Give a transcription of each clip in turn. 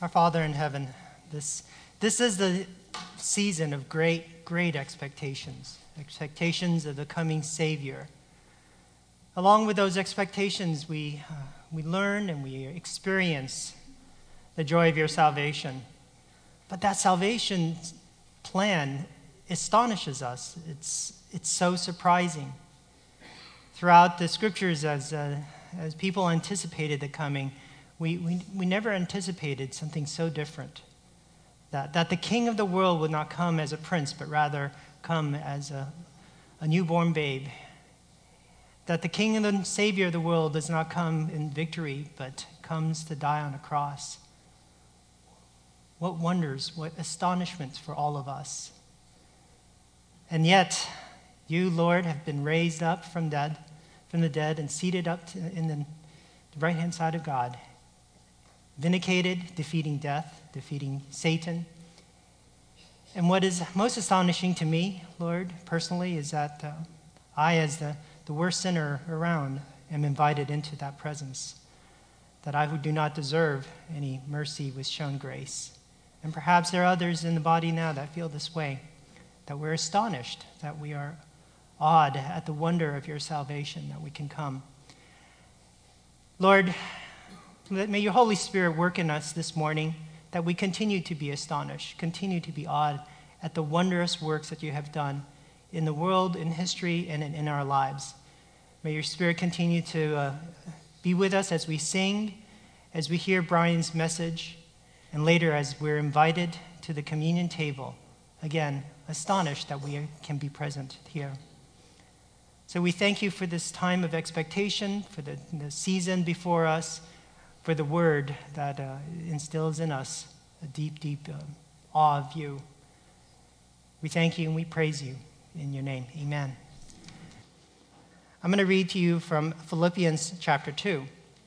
Our Father in heaven, this is the season of great expectations of the coming Savior. Along with those expectations, we learn and we experience the joy of your salvation. But that salvation plan astonishes us. It's so surprising. Throughout the scriptures, as people anticipated the coming, we never anticipated something so different. That the King of the world would not come as a prince, but rather come as a newborn babe. That the King and the Savior of the world does not come in victory, but comes to die on a cross. What wonders, what astonishments for all of us. And yet, you, Lord, have been raised up from the dead and seated up in the right-hand side of God, vindicated, defeating death, defeating Satan. And what is most astonishing to me, Lord, personally, is that I, as the worst sinner around, am invited into that presence. That I who do not deserve any mercy was shown grace. And perhaps there are others in the body now that feel this way, that we're astonished, that we are awed at the wonder of your salvation, that we can come. Lord, may your Holy Spirit work in us this morning, that we continue to be astonished, continue to be awed at the wondrous works that you have done in the world, in history, and in our lives. May your Spirit continue to be with us as we sing, as we hear Brian's message, and later as we're invited to the communion table. Again, astonished that we can be present here. So we thank you for this time of expectation, for the season before us, for the word that instills in us a deep awe of you. We thank you and we praise you in your name. Amen. I'm going to read to you from Philippians chapter 2.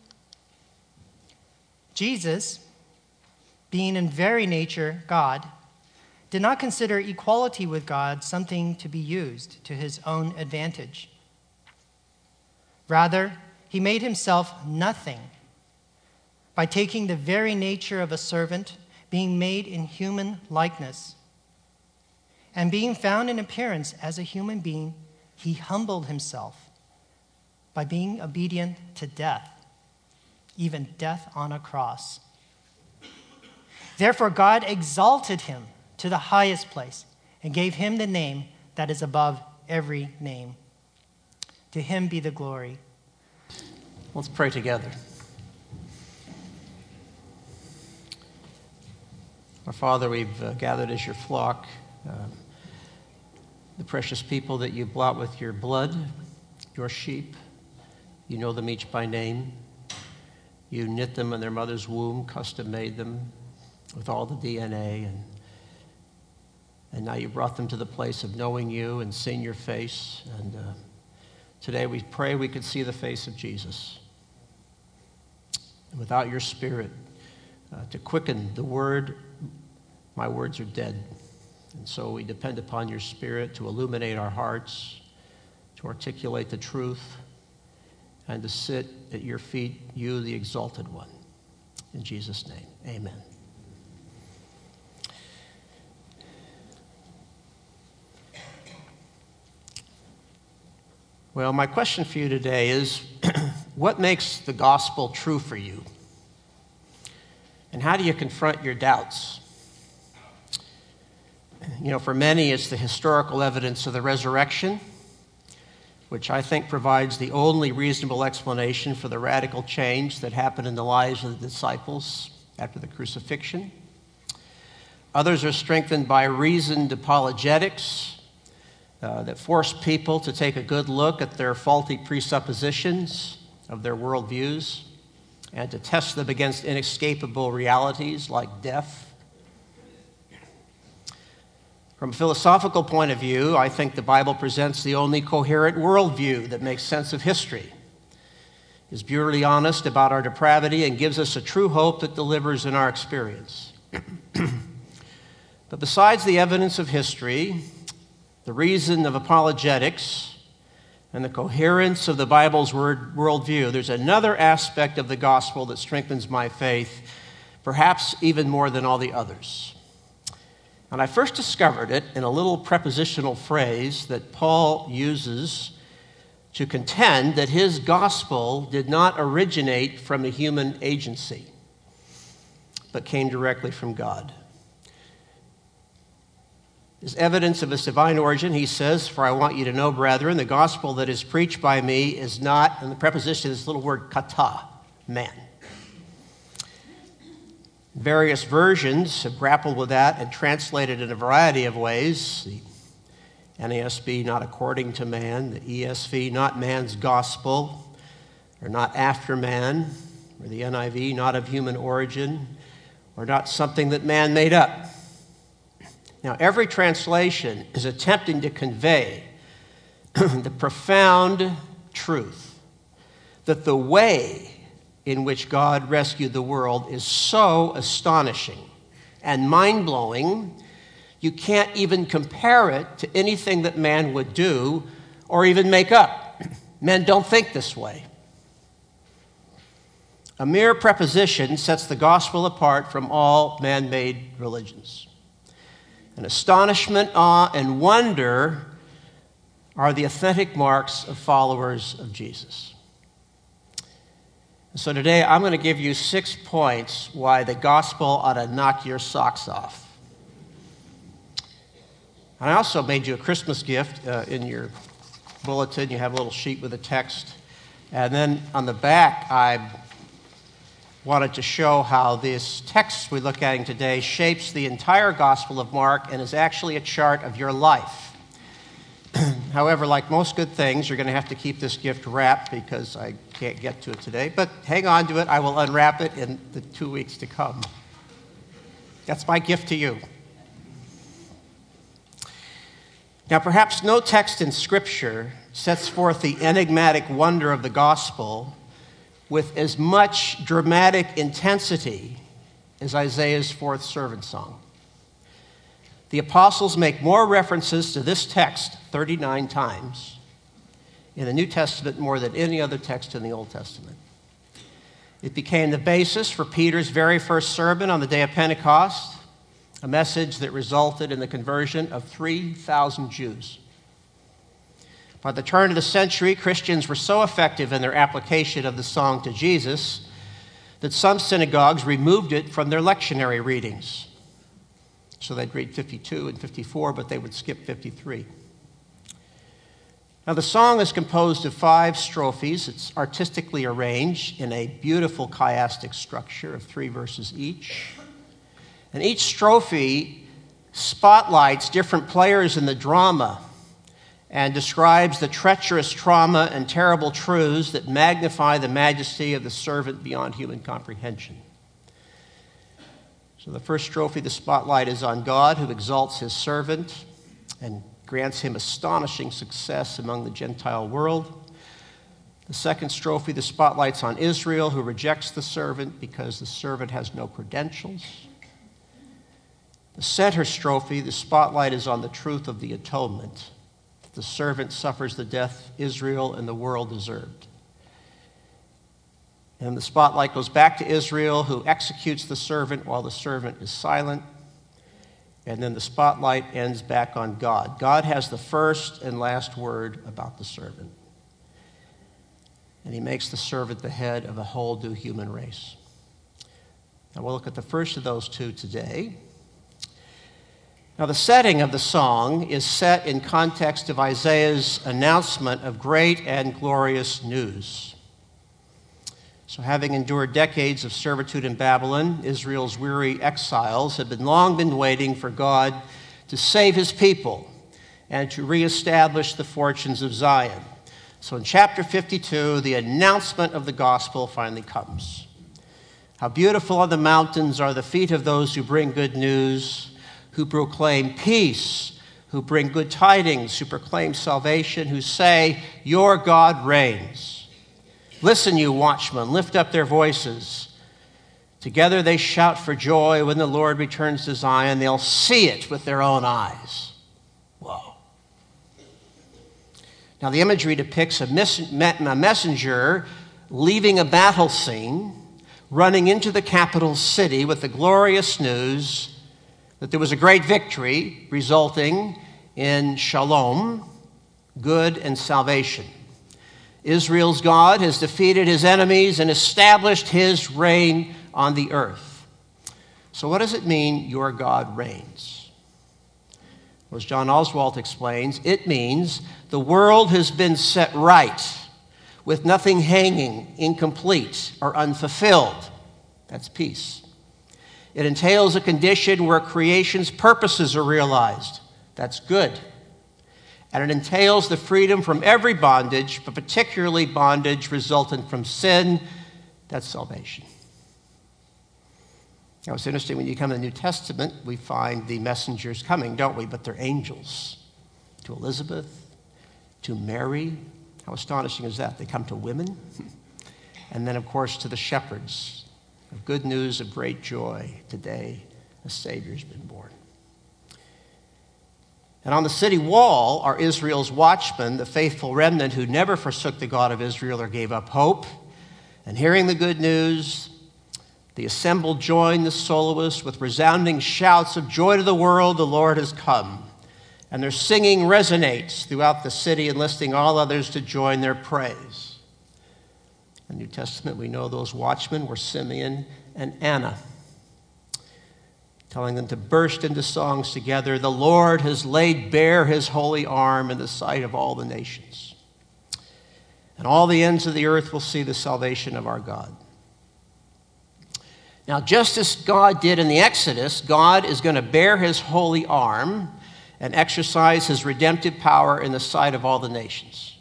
Jesus, being in very nature God, did not consider equality with God something to be used to his own advantage. Rather, he made himself nothing by taking the very nature of a servant, being made in human likeness. And being found in appearance as a human being, he humbled himself by being obedient to death, even death on a cross. Therefore, God exalted him to the highest place and gave him the name that is above every name. To him be the glory. Let's pray together. Our Father, we've gathered as your flock, the precious people that you bought with your blood, your sheep. You know them each by name. You knit them in their mother's womb, custom made them with all the DNA, and now you brought them to the place of knowing you and seeing your face. And today we pray we could see the face of Jesus. And without your Spirit to quicken the word, my words are dead. And so we depend upon your Spirit to illuminate our hearts, to articulate the truth, and to sit at your feet, you, the exalted one. In Jesus' name, amen. Well, my question for you today is, what makes the gospel true for you? And how do you confront your doubts? You know, for many, it's the historical evidence of the resurrection, which I think provides the only reasonable explanation for the radical change that happened in the lives of the disciples after the crucifixion. Others are strengthened by reasoned apologetics that force people to take a good look at their faulty presuppositions of their worldviews and to test them against inescapable realities like death. From a philosophical point of view, I think the Bible presents the only coherent worldview that makes sense of history, is brutally honest about our depravity, and gives us a true hope that delivers in our experience. But besides the evidence of history, the reason of apologetics, and the coherence of the Bible's worldview, there's another aspect of the gospel that strengthens my faith perhaps even more than all the others. And I first discovered it in a little prepositional phrase that Paul uses to contend that his gospel did not originate from a human agency, but came directly from God. As evidence of its divine origin, he says, "For I want you to know, brethren, the gospel that is preached by me is not," and the preposition is this little word kata, man. Various versions have grappled with that and translated in a variety of ways. The NASB, not according to man; the ESV, not man's gospel, or not after man; or the NIV, not of human origin, or not something that man made up. Now, every translation is attempting to convey the profound truth that the way in which God rescued the world is so astonishing and mind-blowing, you can't even compare it to anything that man would do or even make up. Men don't think this way. A mere preposition sets the gospel apart from all man-made religions. And astonishment, awe, and wonder are the authentic marks of followers of Jesus. So today I'm going to give you 6 points why the gospel ought to knock your socks off. And I also made you a Christmas gift in your bulletin. You have a little sheet with a text. And then on the back, I wanted to show how this text we're looking at today shapes the entire Gospel of Mark and is actually a chart of your life. However, like most good things, you're going to have to keep this gift wrapped because I can't get to it today. But hang on to it. I will unwrap it in the 2 weeks to come. That's my gift to you. Now, perhaps no text in Scripture sets forth the enigmatic wonder of the gospel with as much dramatic intensity as Isaiah's 4th servant song. The apostles make more references to this text 39 times in the New Testament more than any other text in the Old Testament. It became the basis for Peter's very first sermon on the day of Pentecost, a message that resulted in the conversion of 3,000 Jews. By the turn of the century, Christians were so effective in their application of the song to Jesus that some synagogues removed it from their lectionary readings. So they'd read 52 and 54, but they would skip 53. Now, the song is composed of 5 strophes. It's artistically arranged in a beautiful chiastic structure of 3 verses each. And each strophe spotlights different players in the drama and describes the treacherous trauma and terrible truths that magnify the majesty of the servant beyond human comprehension. So the first strophe, the spotlight is on God, who exalts his servant and grants him astonishing success among the Gentile world. The second strophe, the spotlight's on Israel, who rejects the servant because the servant has no credentials. The center strophe, the spotlight is on the truth of the atonement. The servant suffers the death Israel and the world deserved. And the spotlight goes back to Israel, who executes the servant while the servant is silent. And then the spotlight ends back on God. God has the first and last word about the servant. And he makes the servant the head of a whole new human race. Now we'll look at the first of those 2 today. Now, the setting of the song is set in context of Isaiah's announcement of great and glorious news. So, having endured decades of servitude in Babylon, Israel's weary exiles had long been waiting for God to save his people and to reestablish the fortunes of Zion. So, in chapter 52, the announcement of the gospel finally comes. How beautiful on the mountains are the feet of those who bring good news, who proclaim peace, who bring good tidings, who proclaim salvation, who say, your God reigns. Listen, you watchmen, lift up their voices. Together they shout for joy when the Lord returns to Zion. They'll see it with their own eyes. Whoa. Now the imagery depicts a messenger leaving a battle scene running into the capital city with the glorious news that there was a great victory resulting in shalom, good and salvation. Israel's God has defeated his enemies and established his reign on the earth. So what does it mean, your God reigns? Well, as John Oswalt explains, it means the world has been set right, with nothing hanging incomplete or unfulfilled. That's peace. It entails a condition where creation's purposes are realized. That's good. And it entails the freedom from every bondage, but particularly bondage resultant from sin. That's salvation. Now, it's interesting, when you come to the New Testament, we find the messengers coming, don't we? But they're angels. To Elizabeth, to Mary. How astonishing is that? They come to women. And then, of course, to the shepherds. Of good news of great joy. Today, a Savior's been born. And on the city wall are Israel's watchmen, the faithful remnant who never forsook the God of Israel or gave up hope. And hearing the good news, the assembled join the soloists with resounding shouts of joy to the world, the Lord has come. And their singing resonates throughout the city, enlisting all others to join their praise. In the New Testament, we know those watchmen were Simeon and Anna, telling them to burst into songs together. The Lord has laid bare his holy arm in the sight of all the nations. And all the ends of the earth will see the salvation of our God. Now, just as God did in the Exodus, God is going to bare his holy arm and exercise his redemptive power in the sight of all the nations.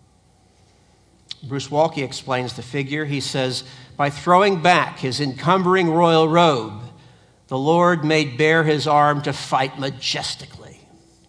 Bruce Waltke explains the figure. He says, by throwing back his encumbering royal robe, the Lord made bare his arm to fight majestically.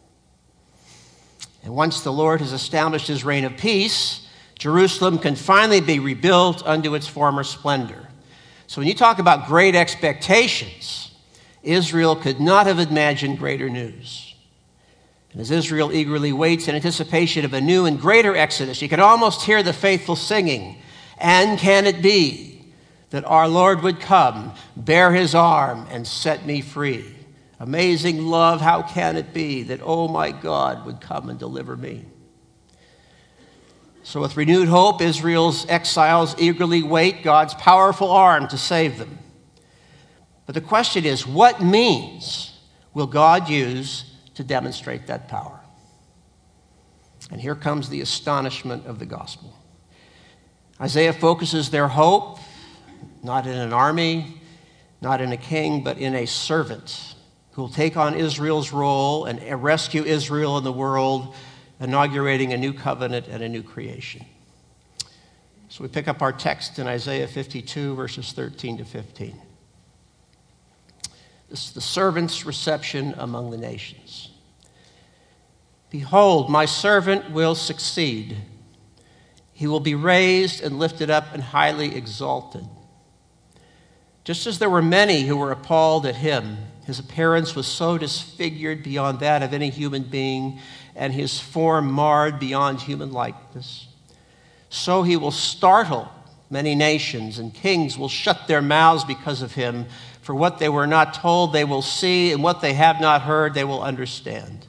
And once the Lord has established his reign of peace, Jerusalem can finally be rebuilt unto its former splendor. So when you talk about great expectations, Israel could not have imagined greater news. And as Israel eagerly waits in anticipation of a new and greater exodus, you can almost hear the faithful singing, and can it be that our Lord would come, bare his arm, and set me free? Amazing love, how can it be that, oh my God, would come and deliver me? So with renewed hope, Israel's exiles eagerly wait God's powerful arm to save them. But the question is, what means will God use to demonstrate that power? And here comes the astonishment of the gospel. Isaiah focuses their hope not in an army, not in a king, but in a servant who will take on Israel's role and rescue Israel in the world, inaugurating a new covenant and a new creation. So we pick up our text in Isaiah 52, verses 13 to 15. This is the servant's reception among the nations. Behold, my servant will succeed. He will be raised and lifted up and highly exalted. Just as there were many who were appalled at him, his appearance was so disfigured beyond that of any human being, and his form marred beyond human likeness. So he will startle many nations, and kings will shut their mouths because of him. For what they were not told, they will see, and what they have not heard, they will understand.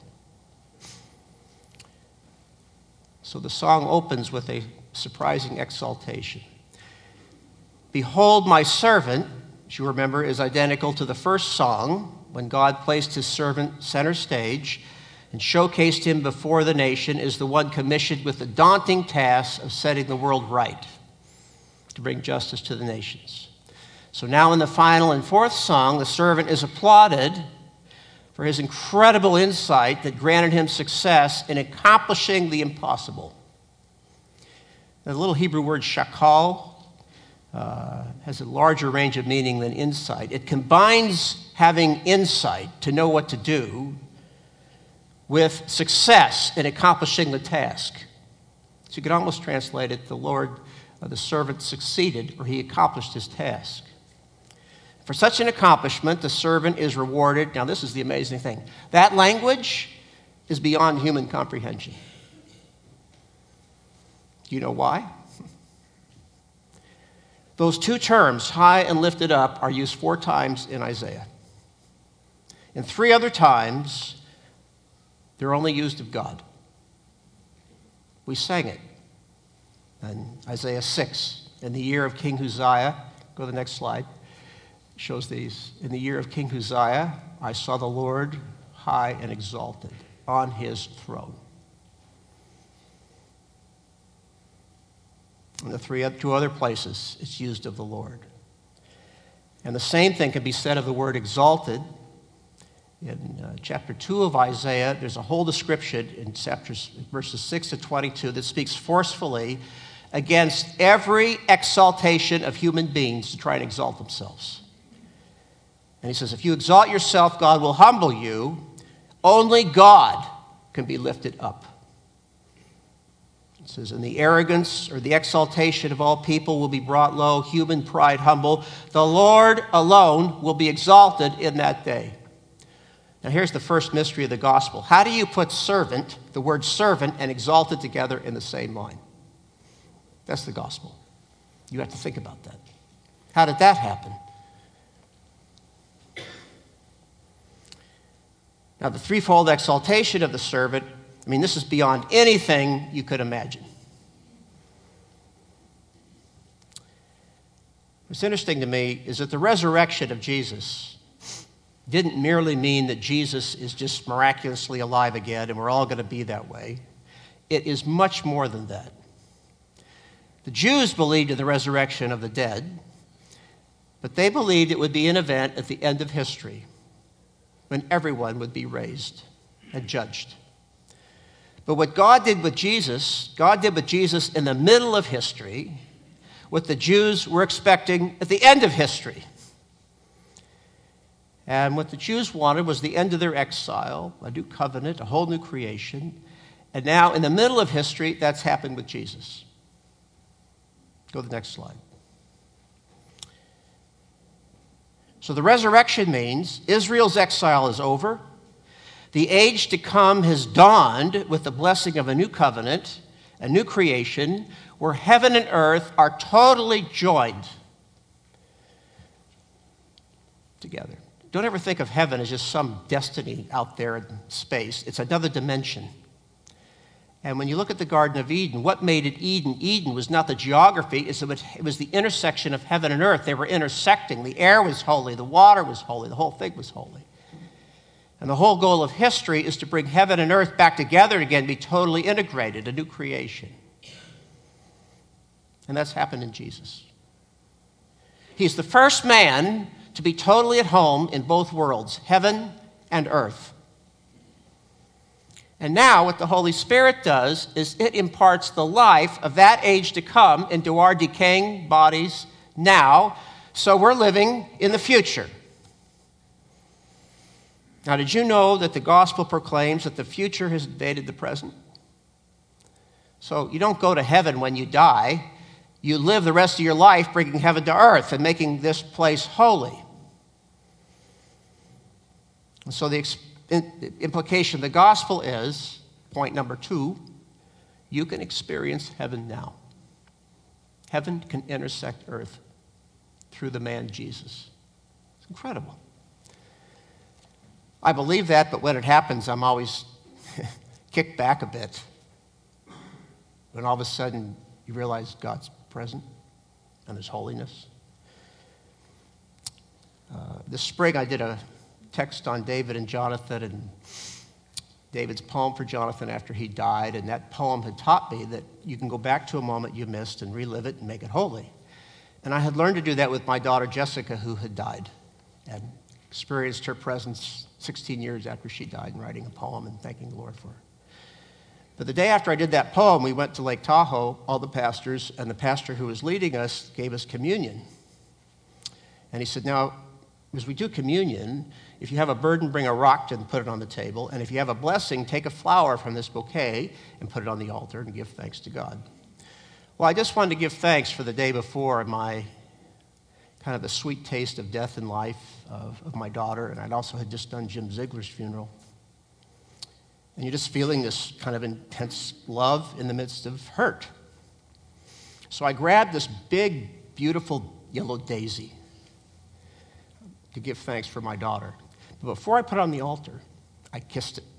So the song opens with a surprising exaltation. Behold, my servant, as you remember, is identical to the first song when God placed his servant center stage and showcased him before the nation as the one commissioned with the daunting task of setting the world right, to bring justice to the nations. So now in the final and fourth song, the servant is applauded for his incredible insight that granted him success in accomplishing the impossible. The little Hebrew word shakal has a larger range of meaning than insight. It combines having insight to know what to do with success in accomplishing the task. So you could almost translate it, the servant succeeded, or he accomplished his task. For such an accomplishment, the servant is rewarded. Now, this is the amazing thing. That language is beyond human comprehension. Do you know why? Those two terms, high and lifted up, are used 4 times in Isaiah. And 3 other times, they're only used of God. We sang it in Isaiah 6. In the year of King Uzziah, go to the next slide, shows these. In the year of King Uzziah, I saw the Lord high and exalted on his throne. In the 2 other places, it's used of the Lord. And the same thing can be said of the word exalted. In chapter 2 of Isaiah, there's a whole description in verses 6 to 22 that speaks forcefully against every exaltation of human beings to try and exalt themselves. And he says, if you exalt yourself, God will humble you. Only God can be lifted up. It says, and the arrogance or the exaltation of all people will be brought low, human pride humble. The Lord alone will be exalted in that day. Now here's the first mystery of the gospel. How do you put servant, the word servant, and exalted together in the same line? That's the gospel. You have to think about that. How did that happen? Now, the threefold exaltation of the servant, this is beyond anything you could imagine. What's interesting to me is that the resurrection of Jesus didn't merely mean that Jesus is just miraculously alive again and we're all going to be that way. It is much more than that. The Jews believed in the resurrection of the dead, but they believed it would be an event at the end of history when everyone would be raised and judged. But what God did with Jesus in the middle of history, what the Jews were expecting at the end of history. And what the Jews wanted was the end of their exile, a new covenant, a whole new creation. And now, in the middle of history, that's happened with Jesus. Go to the next slide. So the resurrection means Israel's exile is over. The age to come has dawned with the blessing of a new covenant, a new creation, where heaven and earth are totally joined together. Don't ever think of heaven as just some destiny out there in space. It's another dimension. And when you look at the Garden of Eden, what made it Eden? Eden was not the geography, it was the intersection of heaven and earth. They were intersecting. The air was holy, the water was holy, the whole thing was holy. And the whole goal of history is to bring heaven and earth back together again, be totally integrated, a new creation. And that's happened in Jesus. He's the first man to be totally at home in both worlds, heaven and earth. And now what the Holy Spirit does is it imparts the life of that age to come into our decaying bodies now, so we're living in the future. Now, did you know that the gospel proclaims that the future has invaded the present? So you don't go to heaven when you die. You live the rest of your life bringing heaven to earth and making this place holy. And so the implication of the gospel is, point number 2, you can experience heaven now. Heaven can intersect earth through the man Jesus. It's incredible. I believe that, but when it happens, I'm always kicked back a bit. When all of a sudden you realize God's present and His holiness. This spring I did a text on David and Jonathan and David's poem for Jonathan after he died, and that poem had taught me that you can go back to a moment you missed and relive it and make it holy. And I had learned to do that with my daughter Jessica, who had died, and experienced her presence 16 years after she died, and writing a poem and thanking the Lord for her. But the day after I did that poem, we went to Lake Tahoe, all the pastors, and the pastor who was leading us gave us communion. And he said, now, as we do communion, if you have a burden, bring a rock and put it on the table. And if you have a blessing, take a flower from this bouquet and put it on the altar and give thanks to God. Well, I just wanted to give thanks for the day before my kind of the sweet taste of death and life of my daughter. And I'd also had just done Jim Ziegler's funeral. And you're just feeling this kind of intense love in the midst of hurt. So I grabbed this big, beautiful yellow daisy to give thanks for my daughter. But before I put it on the altar, I kissed it.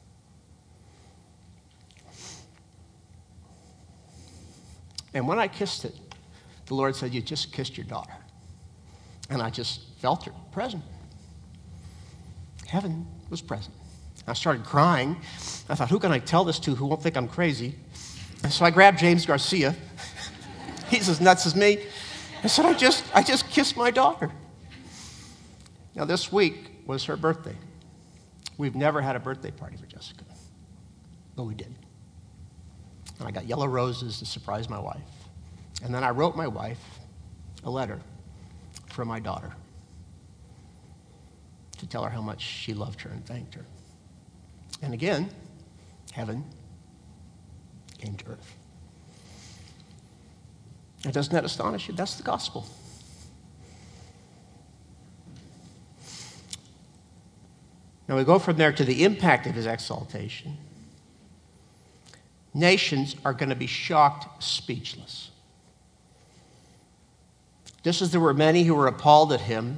And when I kissed it, the Lord said, you just kissed your daughter. And I just felt her present. Heaven was present. I started crying. I thought, who can I tell this to who won't think I'm crazy? And so I grabbed James Garcia. He's as nuts as me. I said, I just kissed my daughter. Now, this week was her birthday. We've never had a birthday party for Jessica. But we did. And I got yellow roses to surprise my wife. And then I wrote my wife a letter from my daughter to tell her how much she loved her and thanked her. And again, heaven came to earth. And doesn't that astonish you? That's the gospel. Now we go from there to the impact of his exaltation. Nations are going to be shocked speechless. Just as there were many who were appalled at him,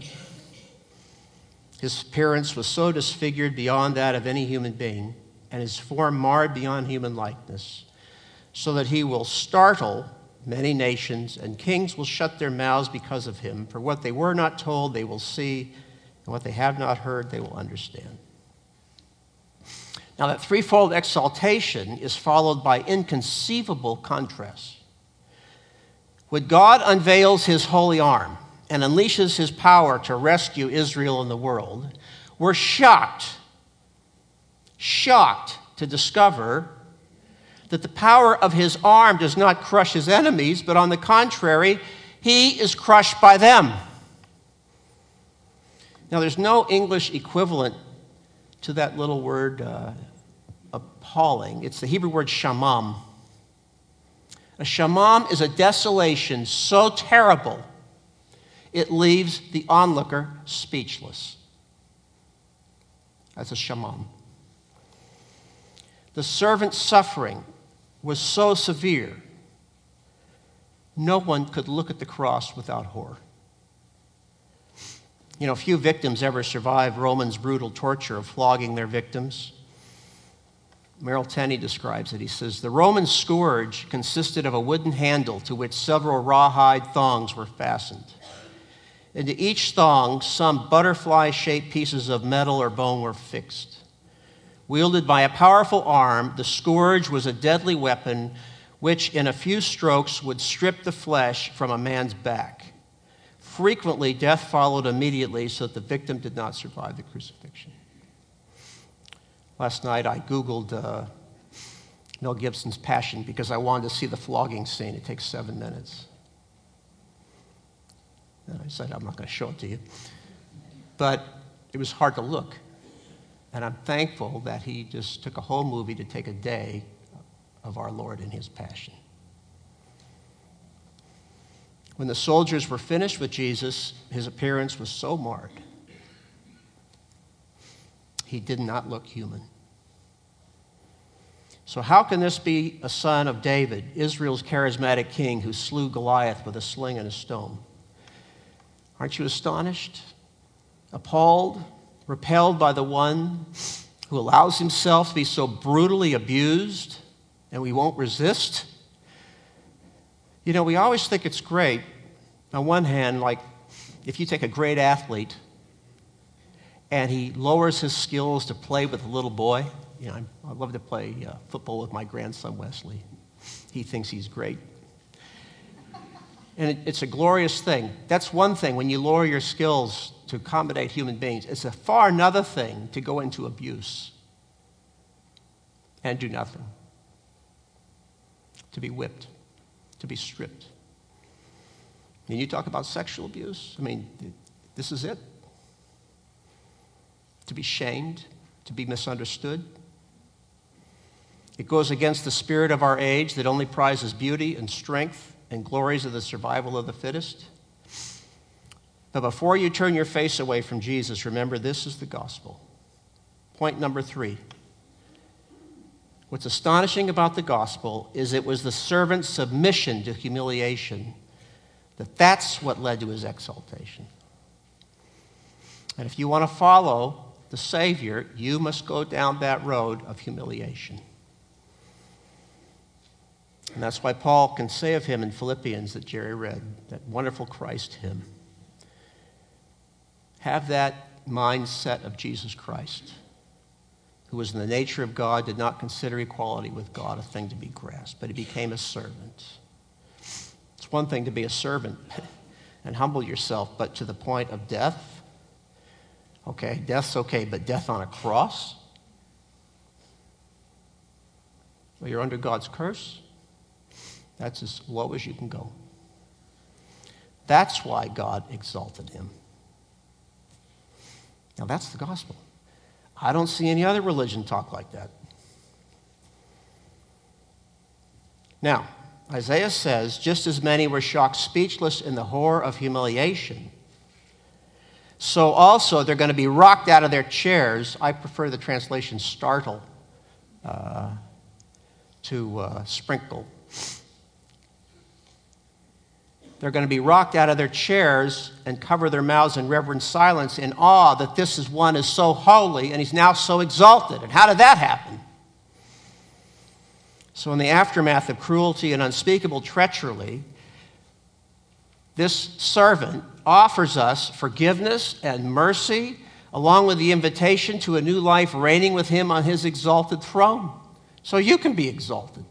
his appearance was so disfigured beyond that of any human being, and his form marred beyond human likeness, so that he will startle many nations, and kings will shut their mouths because of him. For what they were not told, they will see, and what they have not heard, they will understand. Now, that threefold exaltation is followed by inconceivable contrasts. When God unveils his holy arm and unleashes his power to rescue Israel and the world, we're shocked to discover that the power of his arm does not crush his enemies, but on the contrary, he is crushed by them. Now, there's no English equivalent to that little word, appalling. It's the Hebrew word shamam. A shamam is a desolation so terrible, it leaves the onlooker speechless. That's a shamam. The servant's suffering was so severe, no one could look at the cross without horror. You know, few victims ever survived Romans' brutal torture of flogging their victims. Merrill Tenney describes it. He says, the Roman scourge consisted of a wooden handle to which several rawhide thongs were fastened. Into each thong, some butterfly-shaped pieces of metal or bone were fixed. Wielded by a powerful arm, the scourge was a deadly weapon which in a few strokes would strip the flesh from a man's back. Frequently, death followed immediately so that the victim did not survive the crucifixion. Last night, I Googled Mel Gibson's Passion because I wanted to see the flogging scene. It takes 7 minutes. And I said, I'm not going to show it to you. But it was hard to look. And I'm thankful that he just took a whole movie to take a day of our Lord in his passion. When the soldiers were finished with Jesus, his appearance was so marred. He did not look human. So how can this be a son of David, Israel's charismatic king who slew Goliath with a sling and a stone? Aren't you astonished, appalled, repelled by the one who allows himself to be so brutally abused and we won't resist? You know, we always think it's great. On one hand, like if you take a great athlete and he lowers his skills to play with a little boy. You know, I love to play football with my grandson, Wesley. He thinks he's great. And it's a glorious thing. That's one thing when you lower your skills to accommodate human beings. It's a far another thing to go into abuse and do nothing. To be whipped, to be stripped. And you talk about sexual abuse, I mean, this is it. To be shamed, to be misunderstood. It goes against the spirit of our age that only prizes beauty and strength and glories of the survival of the fittest. But before you turn your face away from Jesus, remember this is the gospel. Point number 3. What's astonishing about the gospel is it was the servant's submission to humiliation That's what led to his exaltation. And if you want to follow the Savior, you must go down that road of humiliation. And that's why Paul can say of him in Philippians that Jerry read, that wonderful Christ hymn. Have that mindset of Jesus Christ, who was in the nature of God, did not consider equality with God a thing to be grasped, but he became a servant. It's one thing to be a servant and humble yourself, but to the point of death, okay, death's okay, but death on a cross? Well, you're under God's curse. That's as low as you can go. That's why God exalted him. Now, that's the gospel. I don't see any other religion talk like that. Now, Isaiah says, just as many were shocked speechless in the horror of humiliation, so also they're going to be rocked out of their chairs. I prefer the translation startle to sprinkle. They're going to be rocked out of their chairs and cover their mouths in reverent silence in awe that this is one is so holy and he's now so exalted. And how did that happen? So in the aftermath of cruelty and unspeakable treachery, this servant offers us forgiveness and mercy, along with the invitation to a new life reigning with him on his exalted throne. So you can be exalted.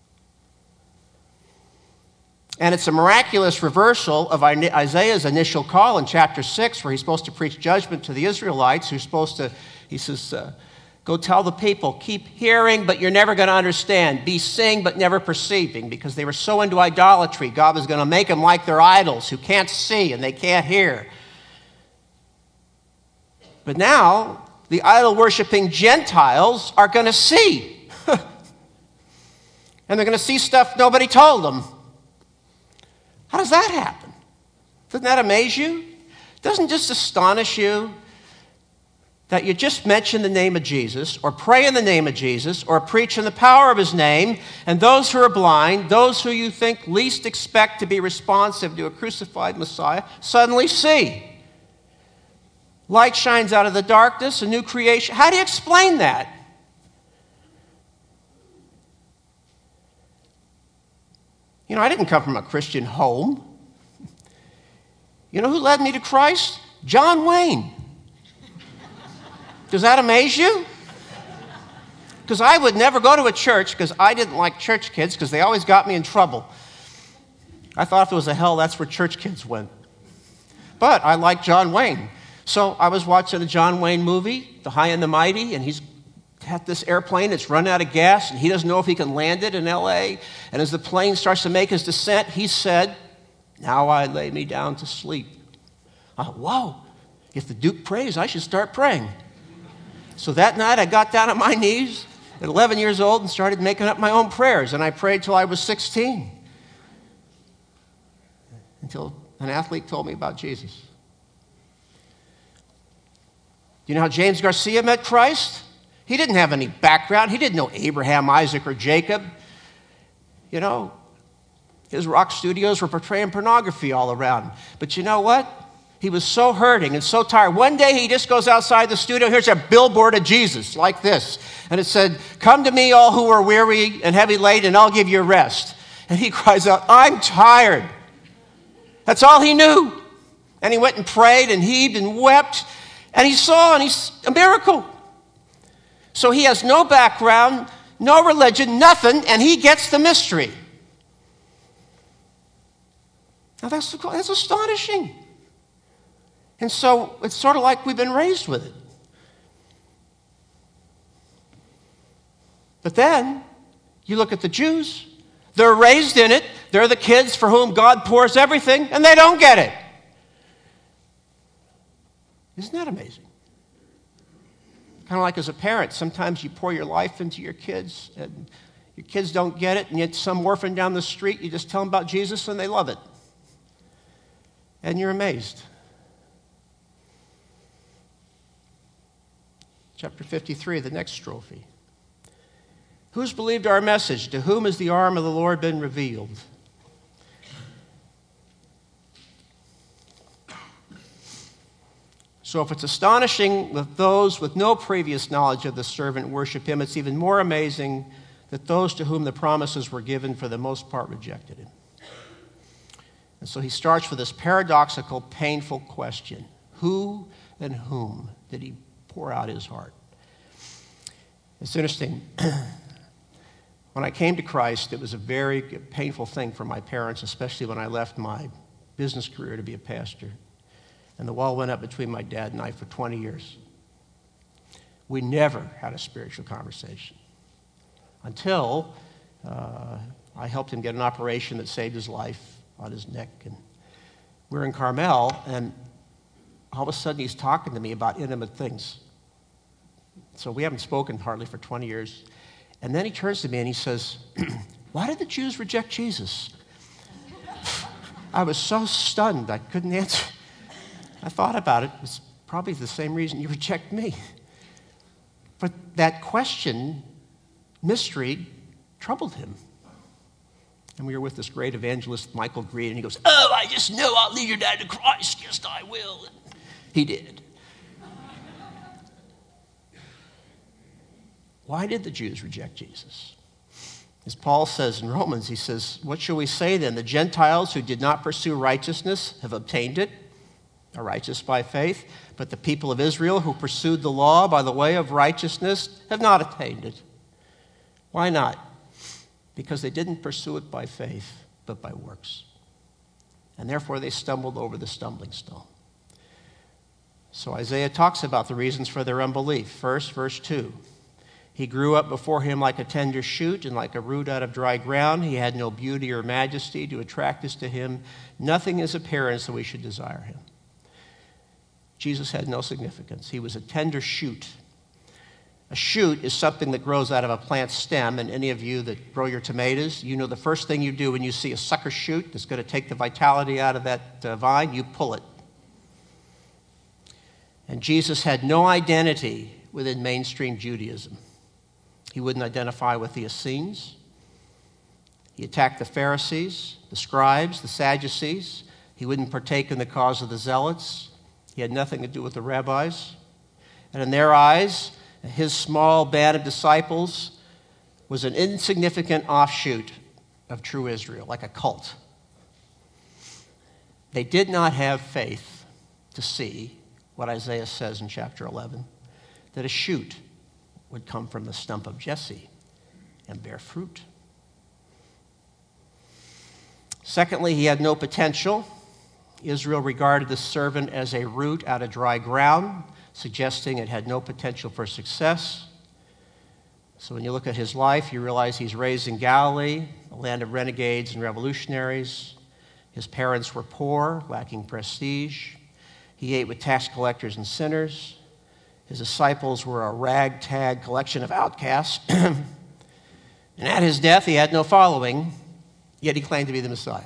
And it's a miraculous reversal of Isaiah's initial call in chapter 6, where he's supposed to preach judgment to the Israelites, he says, go tell the people, keep hearing, but you're never going to understand. Be seeing, but never perceiving, because they were so into idolatry. God was going to make them like their idols who can't see and they can't hear. But now, the idol-worshiping Gentiles are going to see. And they're going to see stuff nobody told them. How does that happen? Doesn't that amaze you? Doesn't it just astonish you that you just mention the name of Jesus, or pray in the name of Jesus, or preach in the power of his name, and those who are blind, those who you think least expect to be responsive to a crucified Messiah, suddenly see? Light shines out of the darkness, a new creation. How do you explain that? You know, I didn't come from a Christian home. You know who led me to Christ? John Wayne. Does that amaze you? Because I would never go to a church because I didn't like church kids because they always got me in trouble. I thought if there was a hell, that's where church kids went. But I like John Wayne. So I was watching a John Wayne movie, The High and the Mighty, and he's got this airplane that's run out of gas, and he doesn't know if he can land it in L.A. And as the plane starts to make his descent, he said, "Now I lay me down to sleep." I thought, whoa, if the Duke prays, I should start praying. So that night I got down on my knees at 11 years old and started making up my own prayers. And I prayed till I was 16. Until an athlete told me about Jesus. Do you know how James Garcia met Christ? He didn't have any background. He didn't know Abraham, Isaac, or Jacob. You know, his rock studios were portraying pornography all around. But you know what? He was so hurting and so tired. One day he just goes outside the studio. Here's a billboard of Jesus like this. And it said, "Come to me, all who are weary and heavy laden, and I'll give you rest." And he cries out, "I'm tired." That's all he knew. And he went and prayed and heaved and wept. And he saw a miracle. So he has no background, no religion, nothing, and he gets the mystery. Now that's astonishing. And so it's sort of like we've been raised with it. But then you look at the Jews. They're raised in it. They're the kids for whom God pours everything, and they don't get it. Isn't that amazing? Kind of like as a parent, sometimes you pour your life into your kids, and your kids don't get it, and yet some orphan down the street, you just tell them about Jesus, and they love it. And you're amazed. Chapter 53, the next strophe. Who's believed our message? To whom has the arm of the Lord been revealed? So if it's astonishing that those with no previous knowledge of the servant worship him, it's even more amazing that those to whom the promises were given for the most part rejected him. And so he starts with this paradoxical, painful question. Who and whom did he pour out his heart? It's interesting. When I came to Christ, it was a very painful thing for my parents, especially when I left my business career to be a pastor. And the wall went up between my dad and I for 20 years. We never had a spiritual conversation until I helped him get an operation that saved his life on his neck. And we're in Carmel, and all of a sudden he's talking to me about intimate things. So we haven't spoken hardly for 20 years. And then he turns to me and he says, why did the Jews reject Jesus? I was so stunned I couldn't answer. I thought about it. It's probably the same reason you reject me. But that question, mystery, troubled him. And we were with this great evangelist, Michael Green, and he goes, oh, I just know I'll lead your dad to Christ. Yes, I will. And he did. Why did the Jews reject Jesus? As Paul says in Romans, he says, what shall we say then? The Gentiles who did not pursue righteousness have obtained it, are righteous by faith, but the people of Israel who pursued the law by the way of righteousness have not attained it. Why not? Because they didn't pursue it by faith, but by works. And therefore they stumbled over the stumbling stone. So Isaiah talks about the reasons for their unbelief. First, verse 2. He grew up before him like a tender shoot and like a root out of dry ground. He had no beauty or majesty to attract us to him. Nothing in his appearance that we should desire him. Jesus had no significance. He was a tender shoot. A shoot is something that grows out of a plant stem, and any of you that grow your tomatoes, you know the first thing you do when you see a sucker shoot that's going to take the vitality out of that vine, you pull it. And Jesus had no identity within mainstream Judaism. He wouldn't identify with the Essenes. He attacked the Pharisees, the scribes, the Sadducees. He wouldn't partake in the cause of the Zealots. He had nothing to do with the rabbis. And in their eyes, his small band of disciples was an insignificant offshoot of true Israel, like a cult. They did not have faith to see what Isaiah says in chapter 11, that a shoot would come from the stump of Jesse and bear fruit. Secondly, he had no potential. Israel regarded the servant as a root out of dry ground, suggesting it had no potential for success. So when you look at his life, you realize he's raised in Galilee, a land of renegades and revolutionaries. His parents were poor, lacking prestige. He ate with tax collectors and sinners. His disciples were a ragtag collection of outcasts. And at his death, he had no following, yet he claimed to be the Messiah.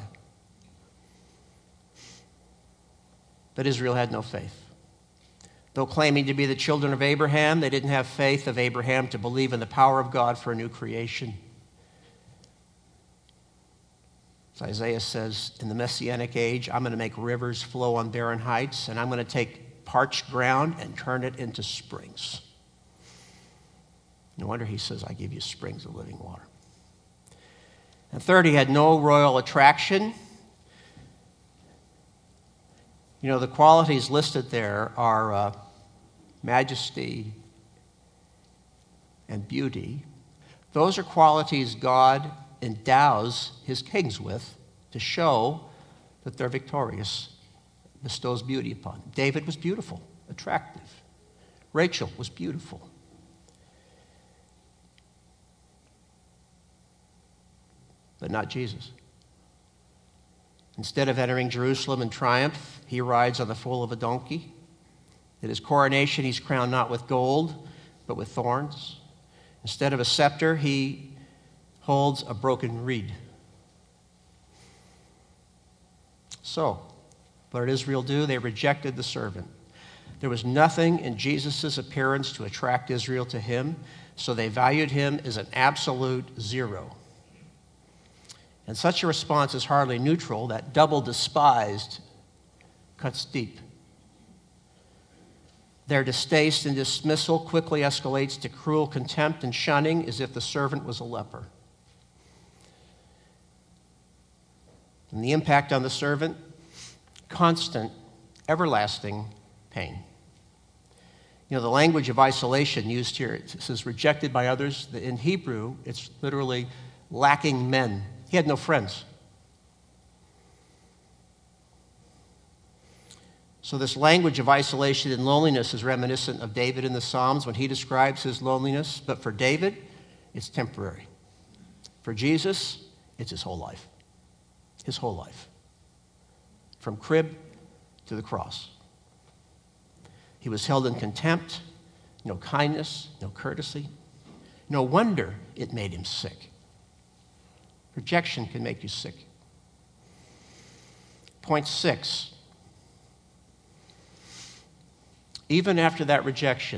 But Israel had no faith. Though claiming to be the children of Abraham, they didn't have faith of Abraham to believe in the power of God for a new creation. As Isaiah says, in the Messianic age, I'm going to make rivers flow on barren heights, and I'm going to take parched ground and turn it into springs. No wonder he says, I give you springs of living water. And third, he had no royal attraction. You know, the qualities listed there are majesty and beauty. Those are qualities God endows his kings with to show that they're victorious, bestows beauty upon them. David was beautiful, attractive. Rachel was beautiful. But not Jesus. Instead of entering Jerusalem in triumph, he rides on the foal of a donkey. At his coronation, he's crowned not with gold, but with thorns. Instead of a scepter, he holds a broken reed. So, what did Israel do? They rejected the servant. There was nothing in Jesus' appearance to attract Israel to him, so they valued him as an absolute zero. And such a response is hardly neutral. That double despised cuts deep. Their distaste and dismissal quickly escalates to cruel contempt and shunning as if the servant was a leper. And the impact on the servant, constant, everlasting pain. You know, the language of isolation used here, it says rejected by others. In Hebrew, it's literally lacking men. He had no friends. So this language of isolation and loneliness is reminiscent of David in the Psalms when he describes his loneliness. But for David, it's temporary. For Jesus, it's his whole life. His whole life. From crib to the cross. He was held in contempt, no kindness, no courtesy. No wonder it made him sick. Rejection can make you sick. Point 6. Even after that rejection,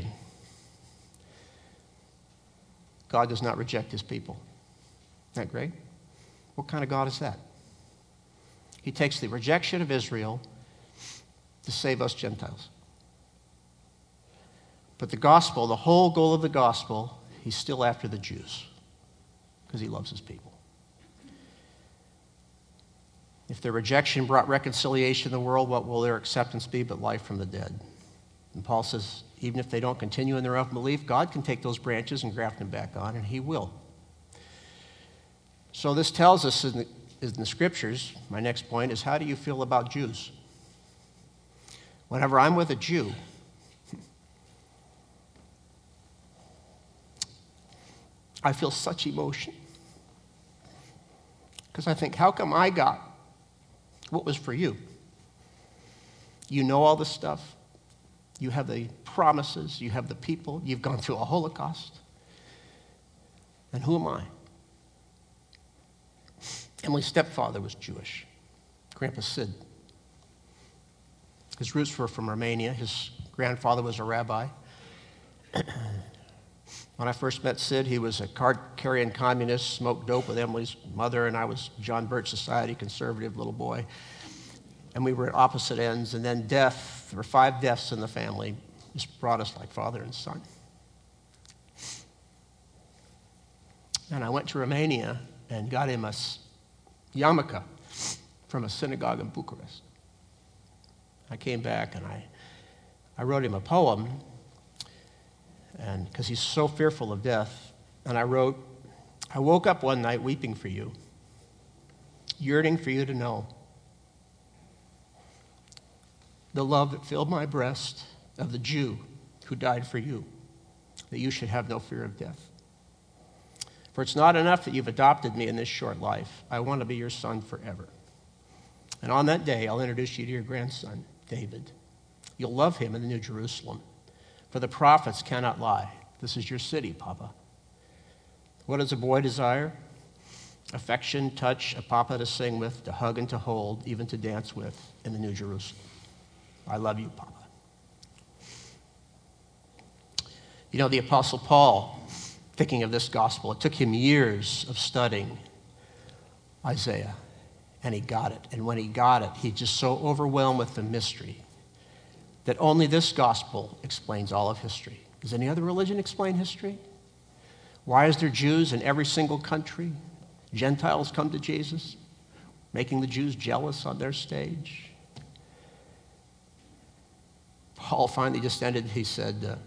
God does not reject his people. Isn't that great? What kind of God is that? He takes the rejection of Israel to save us Gentiles. But the gospel, the whole goal of the gospel, he's still after the Jews because he loves his people. If their rejection brought reconciliation in the world, what will their acceptance be but life from the dead? And Paul says, even if they don't continue in their unbelief, God can take those branches and graft them back on, and he will. So this tells us in the scriptures, my next point is, how do you feel about Jews? Whenever I'm with a Jew, I feel such emotion. Because I think, how come I got what was for you? You know all the stuff. You have the promises. You have the people. You've gone through a Holocaust. And who am I? Emily's stepfather was Jewish, Grandpa Sid. His roots were from Romania. His grandfather was a rabbi. When I first met Sid, he was a card-carrying communist, smoked dope with Emily's mother, and I was John Birch Society, conservative little boy. And we were at opposite ends, and then death, there were 5 deaths in the family, just brought us like father and son. And I went to Romania and got him a yarmulke from a synagogue in Bucharest. I came back and I wrote him a poem, and because he's so fearful of death, and I wrote, I woke up one night weeping for you, yearning for you to know the love that filled my breast of the Jew who died for you, that you should have no fear of death. For it's not enough that you've adopted me in this short life. I want to be your son forever. And on that day, I'll introduce you to your grandson, David. You'll love him in the New Jerusalem, for the prophets cannot lie. This is your city, Papa. What does a boy desire? Affection, touch, a papa to sing with, to hug and to hold, even to dance with in the New Jerusalem. I love you, Papa. You know, the Apostle Paul, thinking of this gospel, it took him years of studying Isaiah, and he got it. And when he got it, he's just so overwhelmed with the mystery that only this gospel explains all of history. Does any other religion explain history? Why is there Jews in every single country? Gentiles come to Jesus, making the Jews jealous on their stage. Paul finally just ended, he said,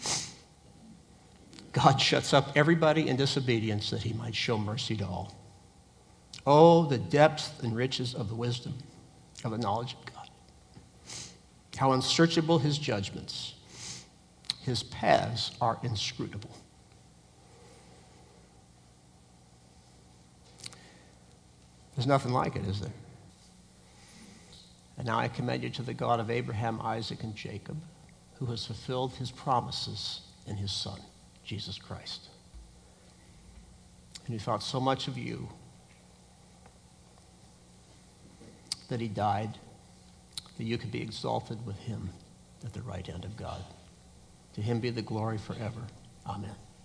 God shuts up everybody in disobedience that he might show mercy to all. Oh, the depth and riches of the wisdom of the knowledge of God. How unsearchable his judgments. His paths are inscrutable. There's nothing like it, is there? And now I commend you to the God of Abraham, Isaac, and Jacob, who has fulfilled his promises in his Son, Jesus Christ. And he thought so much of you that he died, that you could be exalted with him at the right hand of God. To him be the glory forever. Amen.